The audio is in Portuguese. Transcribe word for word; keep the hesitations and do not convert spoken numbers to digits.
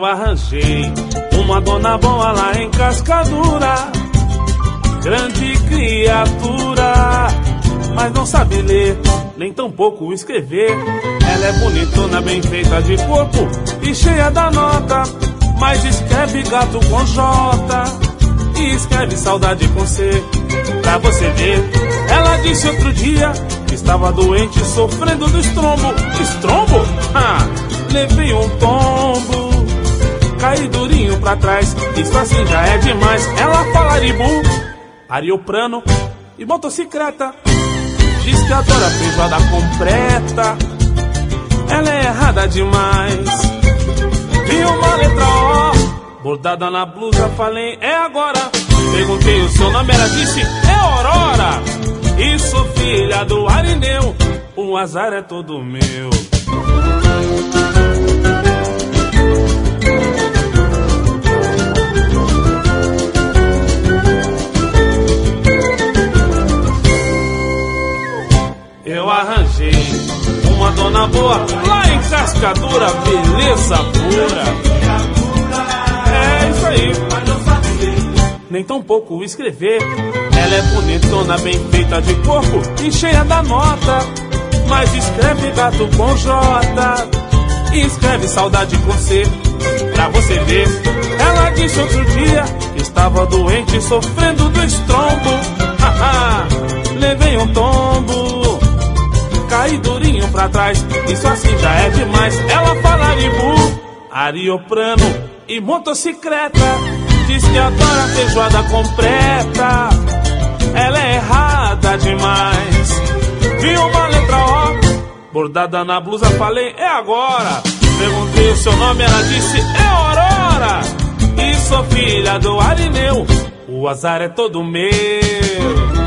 arranjei uma dona boa lá em Cascadura, grande criatura, mas não sabe ler, nem tampouco escrever. Ela é bonitona, bem feita de corpo e cheia da nota, mas escreve gato com J e escreve saudade com C. Pra você ver, ela disse outro dia que estava doente, sofrendo do estrombo. Estrombo? Ah, levei um tombo, caí durinho pra trás, isso assim já é demais. Ela fala aribu, arioprano e motocicleta, diz que adora feijoada completa. Ela é errada demais. Vi uma letra O bordada na blusa, falei, é agora. Perguntei o seu nome, ela disse, é Aurora. E sou filha do Arineu, o azar é todo meu. Eu arranjei uma dona boa lá em Cascadura, beleza pura. É isso aí, nem tão pouco escrever. Ela é bonitona, bem feita de corpo e cheia da nota, mas escreve gato com J e escreve saudade com C. Pra você ver, ela disse outro dia que estava doente, sofrendo do estrombo. Haha, levei um tombo, caí durinho pra trás, isso assim já é demais. Ela fala aribu, arioprano e motocicleta, diz que adora feijoada completa. Ela é errada demais. Vi uma letra O bordada na blusa, falei, é agora. Perguntei o seu nome, ela disse, é Aurora. E sou filha do Arineu, o azar é todo meu.